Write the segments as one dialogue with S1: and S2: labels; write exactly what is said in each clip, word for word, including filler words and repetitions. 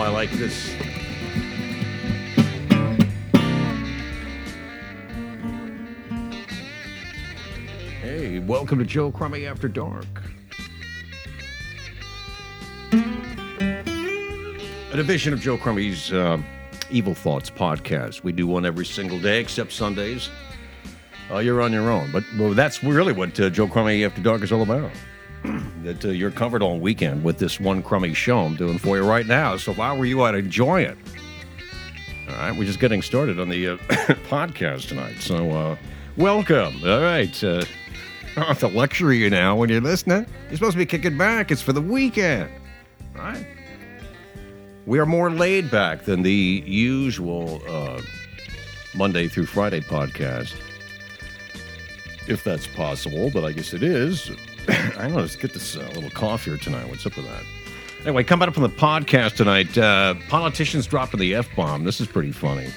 S1: I like this. Hey, welcome to Joe Crummy After Dark. A division of Joe Crummy's uh, Evil Thoughts podcast. We do one every single day except Sundays. Uh, you're on your own. But well, that's really what uh, Joe Crummy After Dark is all about. That uh, you're covered all weekend with this one crummy show I'm doing for you right now. So if I were you, I'd enjoy it. All right, we're just getting started on the uh, podcast tonight. So uh, welcome. All right. Uh, I don't have to lecture you now when you're listening. You're supposed to be kicking back. It's for the weekend. All right? We are more laid back than the usual uh, Monday through Friday podcast. If that's possible, but I guess it is. I don't know, let's get this uh, little cough here tonight. What's up with that? Anyway, coming up on the podcast tonight, uh, politicians dropping the F-bomb. This is pretty funny.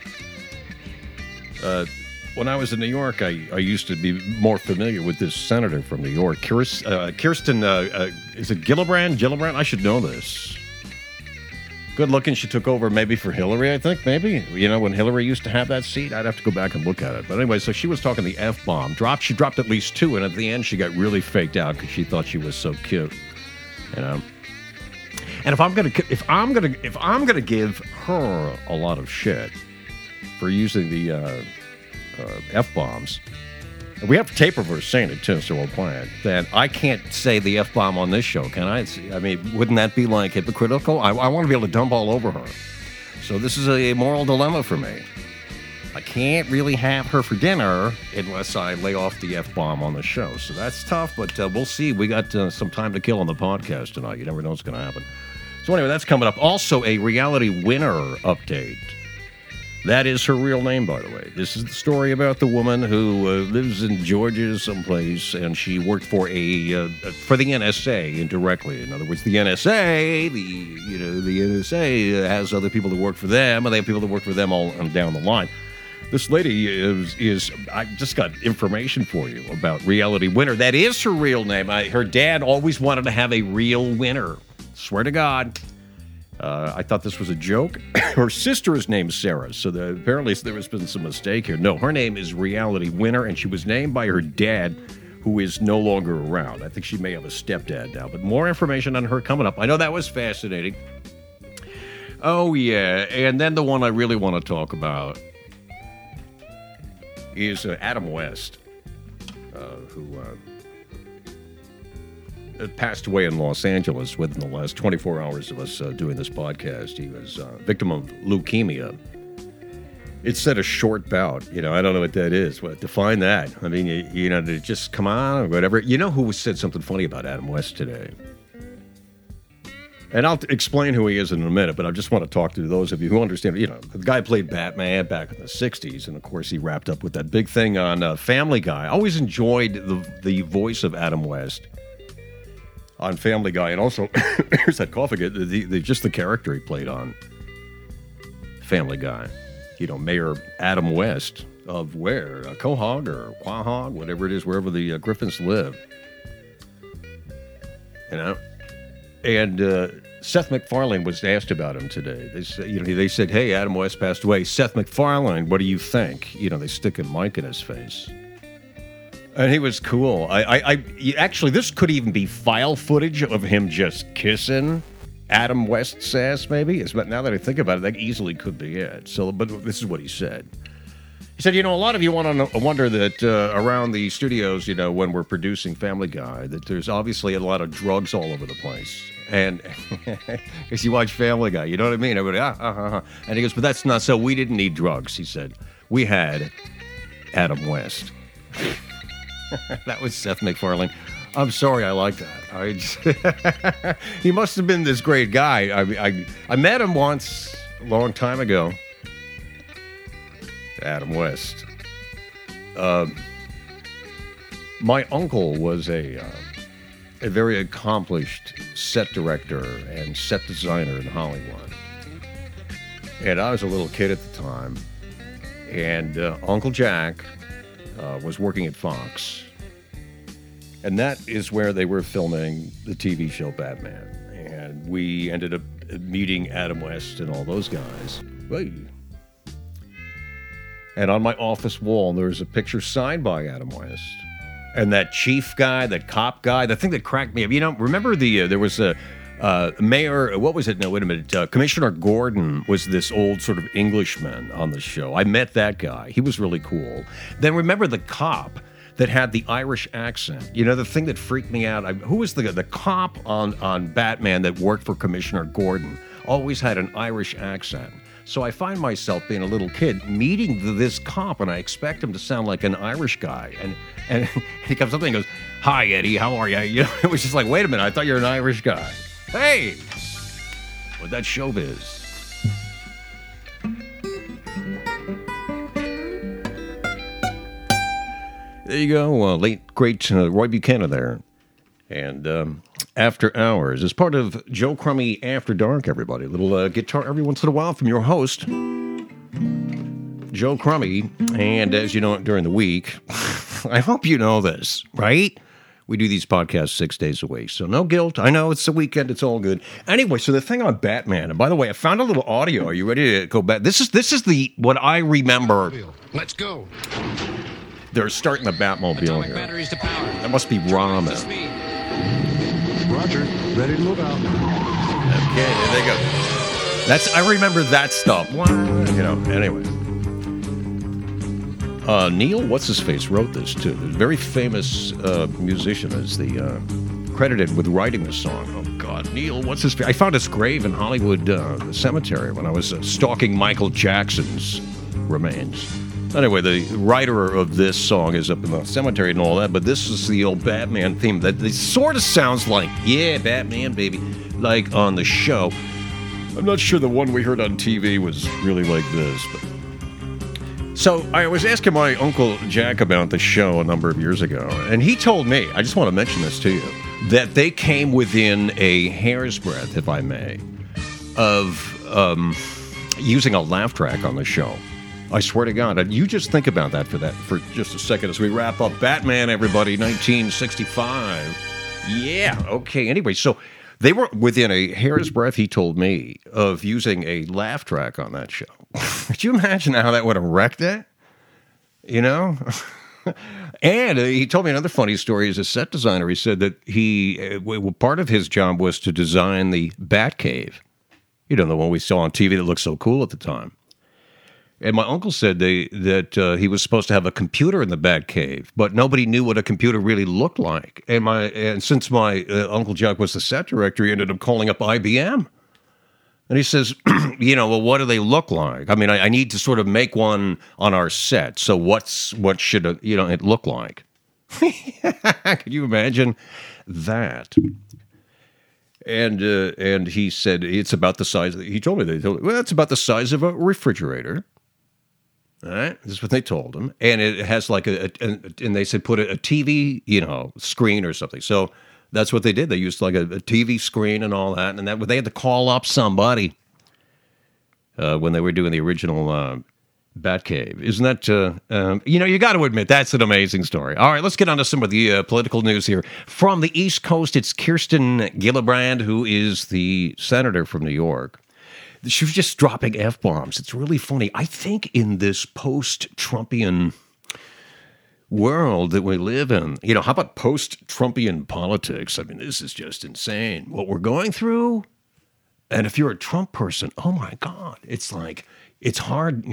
S1: Uh, when I was in New York, I, I used to be more familiar with this senator from New York, Kirsten, uh, Kirsten uh, uh, is it Gillibrand? Gillibrand? I should know this. Good looking. She took over maybe for Hillary, I think, maybe. You know, when Hillary used to have that seat, I'd have to go back and look at it. But anyway, so she was talking the F-bomb. Dropped, she dropped at least two, and at the end she got really faked out because she thought she was so cute. You know? And if I'm gonna if I'm gonna if I'm gonna give her a lot of shit for using the uh, uh, F-bombs, we have tape of her saying it too, so we'll play it. Then I can't say the F-bomb on this show, can I? I mean, wouldn't that be like hypocritical? I, I want to be able to dump all over her. So this is a moral dilemma for me. I can't really have her for dinner unless I lay off the F-bomb on the show. So that's tough, but uh, we'll see. We got uh, some time to kill on the podcast tonight. You never know what's going to happen. So anyway, that's coming up. Also, a reality winner update. That is her real name, by the way. This is the story about the woman who uh, lives in Georgia someplace, and she worked for a uh, for the N S A indirectly. In other words, the N S A, the you know the N S A has other people that work for them, and they have people that work for them all down the line. This lady is is I just got information for you about reality winner. That is her real name. I, her dad always wanted to have a real winner. Swear to God. Uh, I thought this was a joke. Her sister is named Sarah, so the, apparently there has been some mistake here. No, her name is Reality Winner, and she was named by her dad, who is no longer around. I think she may have a stepdad now, but more information on her coming up. I know that was fascinating. Oh, yeah, and then the one I really want to talk about is uh, Adam West, uh, who... Uh, passed away in Los Angeles within the last twenty-four hours of us uh, doing this podcast. He was a uh, victim of leukemia. It said a short bout. You know, I don't know what that is. What, define that. I mean, you, you know, to just come on or whatever. You know who said something funny about Adam West today? And I'll t- explain who he is in a minute, but I just want to talk to those of you who understand. You know, the guy played Batman back in the sixties, and of course he wrapped up with that big thing on uh, Family Guy. I always enjoyed the, the voice of Adam West on Family Guy, and also here's that cough again. The, the, just the character he played on Family Guy. You know, Mayor Adam West of where? Uh, Quahog or Quahog, whatever it is, wherever the uh, Griffins live. You know, and uh, Seth MacFarlane was asked about him today. They said, you know, they said, "Hey, Adam West passed away. Seth MacFarlane, what do you think?" You know, they stick a mic in his face. And he was cool. I, I, I, actually, this could even be file footage of him just kissing Adam West's ass, maybe. But now that I think about it, that easily could be it. So, but this is what he said. He said, you know, a lot of you want to wonder that uh, around the studios, you know, when we're producing Family Guy, that there's obviously a lot of drugs all over the place. And because you watch Family Guy, you know what I mean? Everybody, ah, ah, ah, ah. And he goes, but that's not so. We didn't need drugs, he said. We had Adam West. That was Seth MacFarlane. I'm sorry, I like that. I just, he must have been this great guy. I, I I met him once a long time ago. Adam West. Um, my uncle was a uh, a very accomplished set director and set designer in Hollywood, and I was a little kid at the time. And uh, Uncle Jack uh, was working at Fox. And that is where they were filming the T V show Batman. And we ended up meeting Adam West and all those guys. Hey. And on my office wall, there's a picture signed by Adam West. And that chief guy, that cop guy, the thing that cracked me up, you know, remember the, uh, there was a uh, mayor, what was it? No, wait a minute. Uh, Commissioner Gordon was this old sort of Englishman on the show. I met that guy. He was really cool. Then remember the cop that had the Irish accent. You know, the thing that freaked me out, I, who was the the cop on, on Batman that worked for Commissioner Gordon? Always had an Irish accent. So I find myself being a little kid meeting this cop, and I expect him to sound like an Irish guy. And and he comes up and goes, "Hi, Eddie, how are you?" You know, it was just like, wait a minute, I thought you were an Irish guy. Hey, well, that's showbiz. There you go, uh, late great uh, Roy Buchanan there, and um, After Hours is part of Joe Crummy After Dark. Everybody, a little uh, guitar every once in a while from your host, Joe Crummy. And as you know, during the week, I hope you know this, right? We do these podcasts six days a week, so no guilt. I know it's the weekend; it's all good. Anyway, so the thing on Batman, and by the way, I found a little audio. Are you ready to go back? This is this is the what I remember.
S2: Let's go.
S1: They're starting the Batmobile
S2: Atomic
S1: here.
S2: batteries to power.
S1: That must be ramen.
S3: Roger. Ready to move out.
S1: Okay, there they go. That's I remember that stuff. You know. Anyway, uh, Neil, what's his face, wrote this too. The very famous uh, musician is the uh, credited with writing the song. Oh God, Neil, what's his face? I found his grave in Hollywood uh, Cemetery when I was uh, stalking Michael Jackson's remains. Anyway, the writer of this song is up in the cemetery and all that, but this is the old Batman theme that it sort of sounds like, yeah, Batman, baby, like on the show. I'm not sure the one we heard on T V was really like this. But... So I was asking my Uncle Jack about the show a number of years ago, and he told me, I just want to mention this to you, that they came within a hair's breadth, if I may, of um, using a laugh track on the show. I swear to God, you just think about that for that for just a second as we wrap up Batman, everybody, nineteen sixty-five. Yeah, okay. Anyway, so they were within a hair's breadth, he told me, of using a laugh track on that show. Could you imagine how that would have wrecked it? You know? And uh, he told me another funny story. As a set designer, he said that he uh, w- part of his job was to design the Batcave. You know, the one we saw on T V that looked so cool at the time. And my uncle said they, that uh, he was supposed to have a computer in the Batcave, but nobody knew what a computer really looked like. And my and since my uh, Uncle Jack was the set director, he ended up calling up I B M. And he says, you know, well, what do they look like? I mean, I, I need to sort of make one on our set. So what's what should a, you know it look like? Can you imagine that? And uh, and he said it's about the size. Of, he told me they told me, well, it's about the size of a refrigerator. All right, this is what they told him, and it has like a, a and they said put a, a T V, you know, screen or something. So that's what they did. They used like a, a T V screen and all that, and that they had to call up somebody uh, when they were doing the original uh, Batcave. Isn't that uh, um, you know? You got to admit that's an amazing story. All right, let's get on to some of the uh, political news here from the East Coast. It's Kirsten Gillibrand, who is the senator from New York. She was just dropping F-bombs. It's really funny. I think in this post-Trumpian world that we live in, you know, how about post-Trumpian politics? I mean, this is just insane. What we're going through, and if you're a Trump person, oh my God, it's like, it's hard.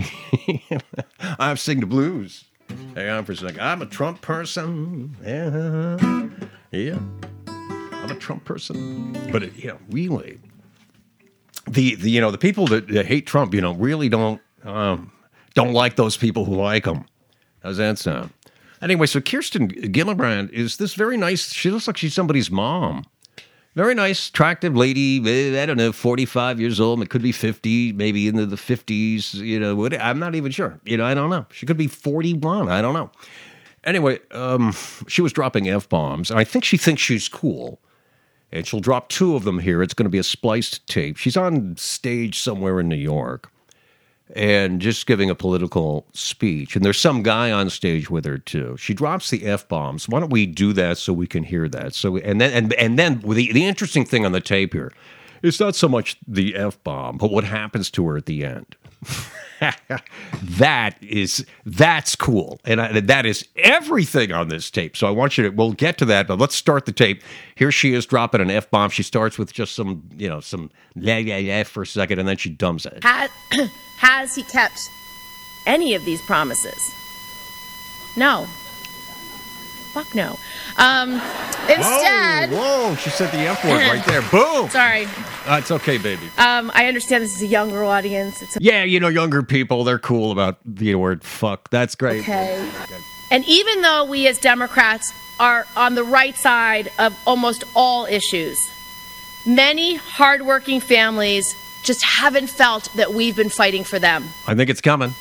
S1: I sing the blues. Hang on for a second. I'm a Trump person. Yeah. Yeah. I'm a Trump person. But, it, you know, really... The, the you know the people that, that hate Trump, you know, really don't um, don't like those people who like him. How's that sound? Anyway, so Kirsten Gillibrand is this very nice. She looks like she's somebody's mom. Very nice, attractive lady. I don't know, forty-five years old. It could be fifty, maybe into the fifties. You know, I'm not even sure. You know, I don't know. She could be forty-one. I don't know. Anyway, um, she was dropping F-bombs, and I think she thinks she's cool. And she'll drop two of them here. It's going to be a spliced tape. She's on stage somewhere in New York and just giving a political speech. And there's some guy on stage with her, too. She drops the F-bombs. Why don't we do that so we can hear that? So, and then, and, and then the, the interesting thing on the tape here It's not so much the F-bomb, but what happens to her at the end. that is, that's cool. And I, that is everything on this tape. So I want you to, we'll get to that, but let's start the tape. Here she is dropping an F-bomb. She starts with just some, you know, some la la la for a second, and then she dumbs it.
S2: Has, has he kept any of these promises? No. Fuck no. Um, instead...
S1: Whoa, whoa, she said the F word right there. Boom!
S2: Sorry.
S1: Uh, it's okay, baby.
S2: Um, I understand this is a younger audience. It's a-
S1: yeah, you know, younger people, they're cool about the word fuck. That's great.
S2: Okay. And even though we as Democrats are on the right side of almost all issues, many hardworking families just haven't felt that we've been fighting for them.
S1: I think it's coming.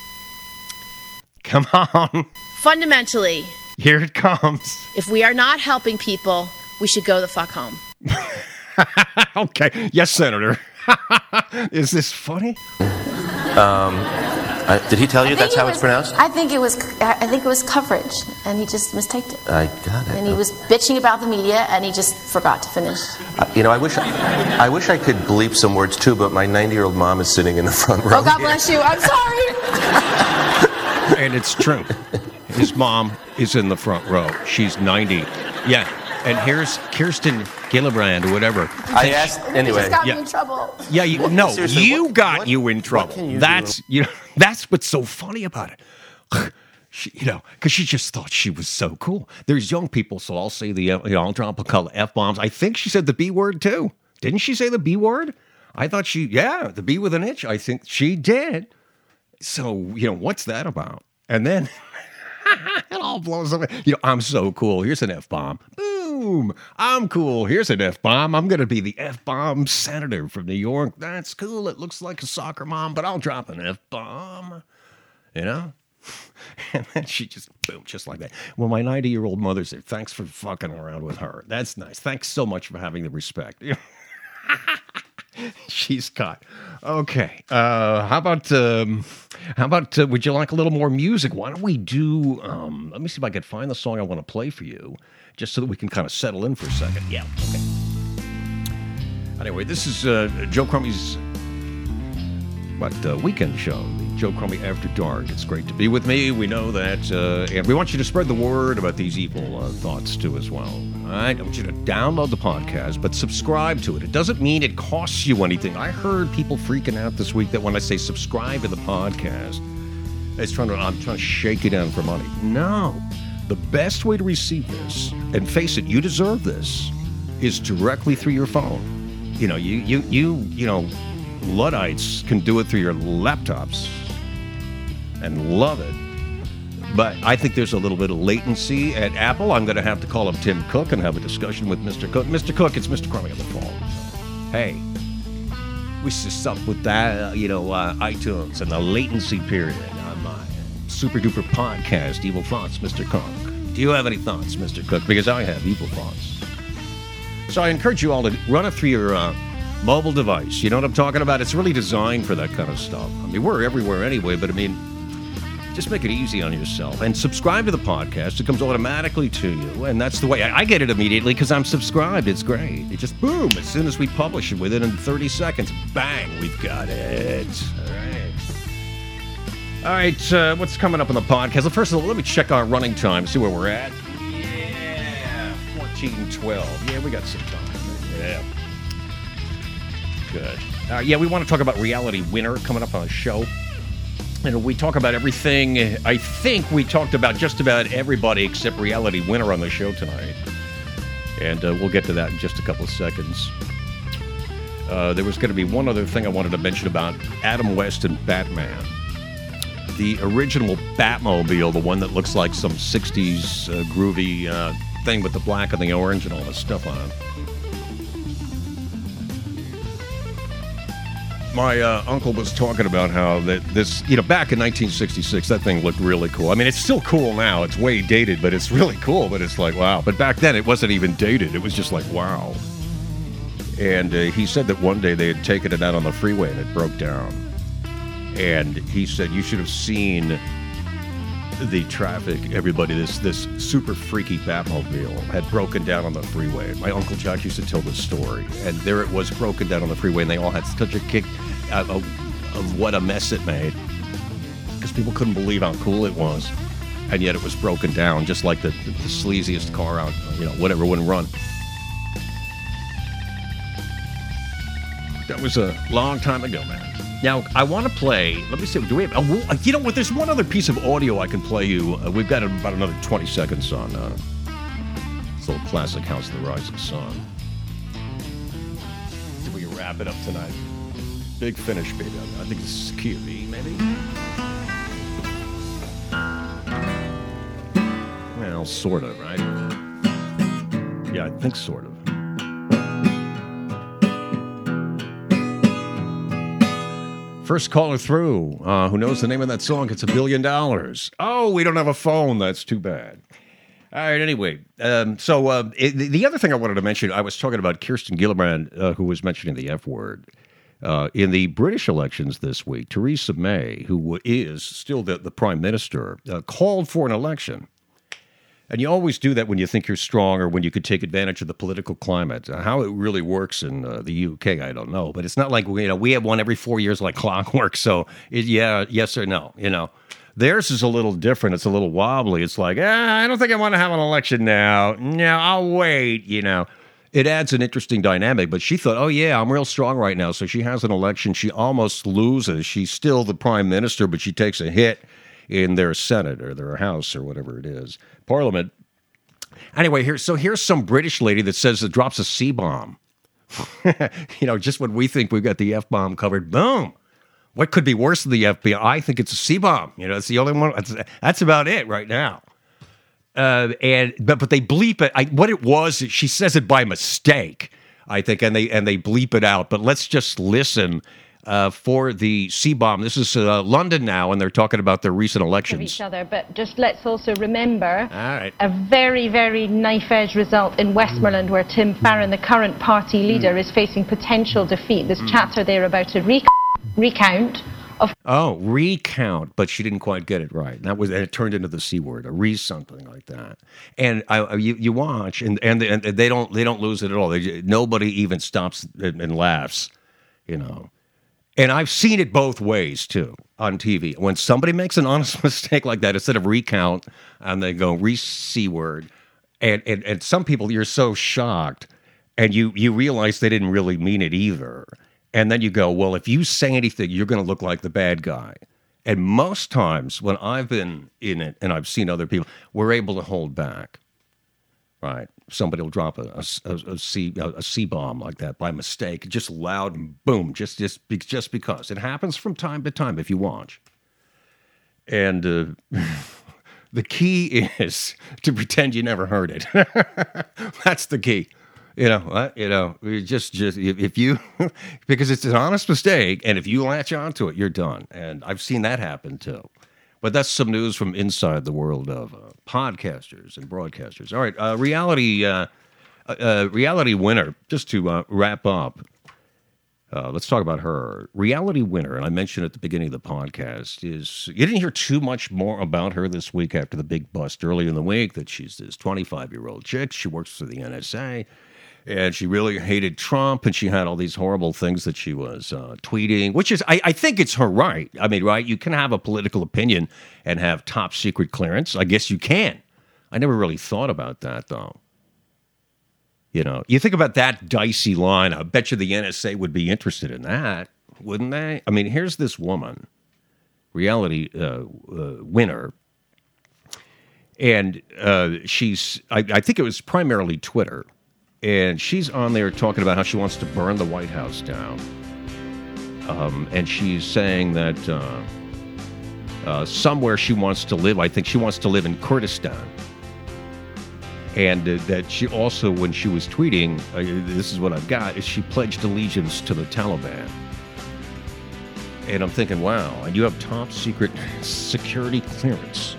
S1: Come on.
S2: Fundamentally...
S1: Here it comes.
S2: If we are not helping people, we should go the fuck home.
S1: Okay. Yes, Senator. Is this funny?
S3: Um, uh, did he tell you that's how
S4: it
S3: it's
S4: was,
S3: pronounced?
S4: I think it was. I think it was coverage, and he just mistaked it.
S3: I got it.
S4: And he was bitching about the media, and he just forgot to finish.
S3: Uh, you know, I wish I, I wish I could bleep some words too, but my ninety-year-old mom is sitting in the front row.
S4: Oh, God bless you. I'm sorry.
S1: And it's true. His mom is in the front row. She's ninety. Yeah. And here's Kirsten Gillibrand or whatever.
S3: I asked anyway.
S4: He just got
S1: yeah.
S4: me in trouble.
S1: Yeah, you,
S3: What?
S1: no,
S3: Seriously,
S1: you
S3: what-
S1: got
S3: what-
S1: you in trouble.
S3: what can you
S1: that's
S3: do?
S1: you know that's what's so funny about it. She, you know, because she just thought she was so cool. There's young people, so I'll say the you know, I'll drop a couple F bombs. I think she said the B word too. Didn't she say the B word? I thought she, yeah, the B with an itch. I think she did. So you know, what's that about? And then. It all blows up. You know, I'm so cool. Here's an F-bomb. Boom. I'm cool. Here's an F-bomb. I'm going to be the F-bomb senator from New York. That's cool. It looks like a soccer mom, but I'll drop an F-bomb. You know? And then she just, boom, just like that. Well, my ninety-year-old mother said, thanks for fucking around with her. That's nice. Thanks so much for having the respect. She's caught. Okay. Uh, how about, um, how about, uh, would you like a little more music? Why don't we do, um, let me see if I can find the song I want to play for you, just so that we can kind of settle in for a second. Yeah. Okay. Anyway, this is uh, Joe Crumy's, what, uh, weekend show, the Joe Crummy After Dark. It's great to be with me. We know that, uh, and we want you to spread the word about these evil uh, thoughts too as well. All right, I want you to download the podcast, but subscribe to it. It doesn't mean it costs you anything. I heard people freaking out this week that when I say subscribe to the podcast, it's trying to, I'm trying to shake you down for money. No, the best way to receive this, and face it, you deserve this, is directly through your phone. You know, you you you you know, Luddites can do it through your laptops and love it. But I think there's a little bit of latency at Apple. I'm going to have to call up Tim Cook and have a discussion with Mister Cook. Mister Cook, it's Mister Crummy on the phone. Hey, what's this up with that, uh, you know, uh, iTunes and the latency period on my super duper podcast, Evil Thoughts, Mister Cook? Do you have any thoughts, Mister Cook? Because I have evil thoughts. So I encourage you all to run it through your uh, mobile device. You know what I'm talking about? It's really designed for that kind of stuff. I mean, we're everywhere anyway, but I mean, just make it easy on yourself and subscribe to the podcast. It comes automatically to you, and that's the way. I, I get it immediately because I'm subscribed. It's great. It just, boom, as soon as we publish it, within thirty seconds, bang, we've got it. All right. All right, uh, what's coming up on the podcast? Well, first of all, let me check our running time, see where we're at. Yeah, fourteen twelve. Yeah, we got some time. Yeah. Good. Uh, yeah, we want to talk about Reality Winner coming up on the show. And we talk about everything. I think we talked about just about everybody except Reality Winner on the show tonight. And uh, we'll get to that in just a couple of seconds. Uh, there was going to be one other thing I wanted to mention about Adam West and Batman. The original Batmobile, the one that looks like some sixties uh, groovy uh, thing with the black and the orange and all this stuff on it. My uh, uncle was talking about how that this, you know, back in nineteen sixty-six, that thing looked really cool. I mean, it's still cool now. It's way dated, but it's really cool. But it's like, wow. But back then, it wasn't even dated. It was just like, wow. And uh, he said that one day they had taken it out on the freeway and it broke down. And he said, you should have seen the traffic, everybody, this this super freaky Batmobile had broken down on the freeway. My Uncle Jack used to tell this story, and there it was broken down on the freeway, and they all had such a kick out of, of what a mess it made, because people couldn't believe how cool it was, and yet it was broken down, just like the, the, the sleaziest car out, you know, whatever wouldn't run. That was a long time ago, man. Now, I want to play, let me see, do we have, oh, you know what, there's one other piece of audio I can play you. Uh, we've got about another twenty seconds on uh, this little classic House of the Rising Sun. See if we can wrap it up tonight. Big finish, baby. I think this is key of E, maybe? Well, sort of, right? Yeah, I think sort of. First caller through, uh, who knows the name of that song, gets a billion dollars. Oh, we don't have a phone. That's too bad. All right, anyway. Um, so uh, it, the other thing I wanted to mention, I was talking about Kirsten Gillibrand, uh, who was mentioning the F word. Uh, in the British elections this week, Theresa May, who is still the, the prime minister, uh, called for an election. And you always do that when you think you're strong or when you could take advantage of the political climate. Uh, how it really works in uh, the U K, I don't know. But it's not like, you know, we have one every four years like clockwork. So, it, yeah, yes or no, you know. Theirs is a little different. It's a little wobbly. It's like, ah, I don't think I want to have an election now. No, I'll wait, you know. It adds an interesting dynamic. But she thought, oh, yeah, I'm real strong right now. So she has an election. She almost loses. She's still the prime minister, but she takes a hit in their Senate or their House or whatever it is, Parliament. Anyway, here, so here's some British lady that says it drops a C-bomb. You know, just when we think we've got the F-bomb covered, boom. What could be worse than the F B I? I think it's a C-bomb. You know, it's the only one. That's, that's about it right now. Uh, and but but they bleep it. I, what it was, she says it by mistake, I think, and they and they bleep it out. But let's just listen. Uh, for the C-bomb. This is uh, London now, and they're talking about their recent elections.
S5: Each other, but just let's also remember
S1: All right.
S5: a very, very knife-edge result in Westmoreland, where Tim Farron, the current party leader, mm. is facing potential defeat. There's mm. chatter there about a rec- recount of...
S1: Oh, recount, but she didn't quite get it right. That was, and it turned into the C word, a re something like that. And I, you, you watch, and and they, and they don't they don't lose it at all. They, nobody even stops and, and laughs, you know. And I've seen it both ways, too, on T V. When somebody makes an honest mistake like that, instead of recount, and they go re-C word, and, and, and some people, you're so shocked, and you, you realize they didn't really mean it either. And then you go, well, if you say anything, you're going to look like the bad guy. And most times, when I've been in it, and I've seen other people, we're able to hold back. Right, somebody will drop a, a, a, a, C, a, a C-bomb like that by mistake, just loud and boom, just just just because. It happens from time to time if you watch. And uh, the key is to pretend you never heard it. That's the key. You know, uh, you know, just just if you, because it's an honest mistake, and if you latch onto it, you're done. And I've seen that happen too. But that's some news from inside the world of uh, podcasters and broadcasters. All right, uh, reality uh, uh, reality winner, just to uh, wrap up, uh, let's talk about her. Reality winner, and I mentioned at the beginning of the podcast, is, you didn't hear too much more about her this week after the big bust earlier in the week, that she's this twenty-five-year-old chick. She works for the N S A. And she really hated Trump, and she had all these horrible things that she was uh, tweeting, which is, I, I think it's her right. I mean, right? You can have a political opinion and have top secret clearance. I guess you can. I never really thought about that, though. You know, you think about that dicey line, I bet you the N S A would be interested in that, wouldn't they? I mean, here's this woman, reality uh, uh, winner, and uh, she's, I, I think it was primarily Twitter. And she's on there talking about how she wants to burn the White House down. Um, and she's saying that uh, uh, somewhere she wants to live, I think she wants to live in Kurdistan. And uh, that she also, when she was tweeting, uh, this is what I've got, is she pledged allegiance to the Taliban. And I'm thinking, wow, and you have top secret security clearance.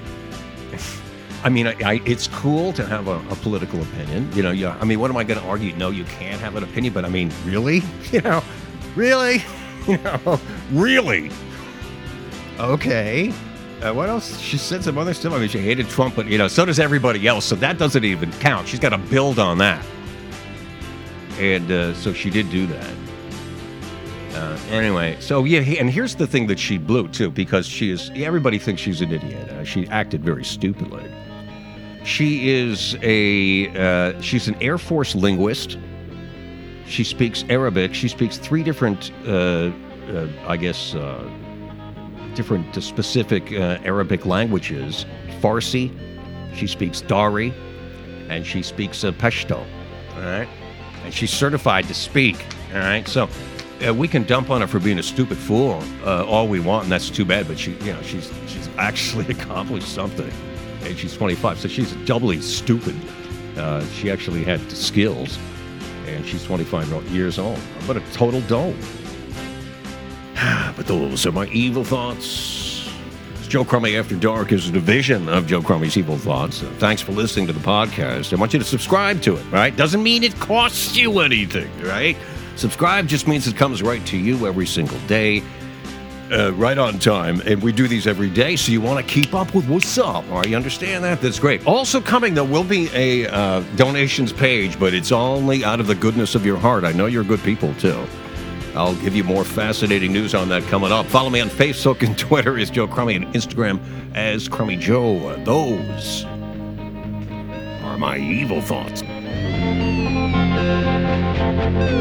S1: I mean, I, I, it's cool to have a, a political opinion. You know, you, I mean, what am I going to argue? No, you can't have an opinion, but I mean, really? You know, really? You know, really? Okay. Uh, what else? She said some other stuff. I mean, she hated Trump, but, you know, so does everybody else. So that doesn't even count. She's got to build on that. And uh, so she did do that. Uh, anyway, so, yeah, and here's the thing that she blew, too, because she is, everybody thinks she's an idiot. Uh, she acted very stupidly. She is a, uh, she's an Air Force linguist. She speaks Arabic. She speaks three different, uh, uh, I guess, uh, different uh, specific uh, Arabic languages. Farsi, she speaks Dari, and she speaks uh, Pashto, all right? And she's certified to speak, all right? So uh, we can dump on her for being a stupid fool uh, all we want, and that's too bad, but she, you know, she's she's actually accomplished something, and she's twenty-five, so she's doubly stupid. Uh, she actually had skills, and she's twenty-five years old. But a total dope. But those are my evil thoughts. It's Joe Crummy After Dark is a division of Joe Crummy's Evil Thoughts. Uh, thanks for listening to the podcast. I want you to subscribe to it, right? Doesn't mean it costs you anything, right? Subscribe just means it comes right to you every single day, uh, right on time. And we do these every day, so you want to keep up with what's up. All right, you understand that? That's great. Also coming, there will be a uh, donations page, but it's only out of the goodness of your heart. I know you're good people, too. I'll give you more fascinating news on that coming up. Follow me on Facebook and Twitter as Joe Crummy and Instagram as Crummy Joe. Those are my evil thoughts.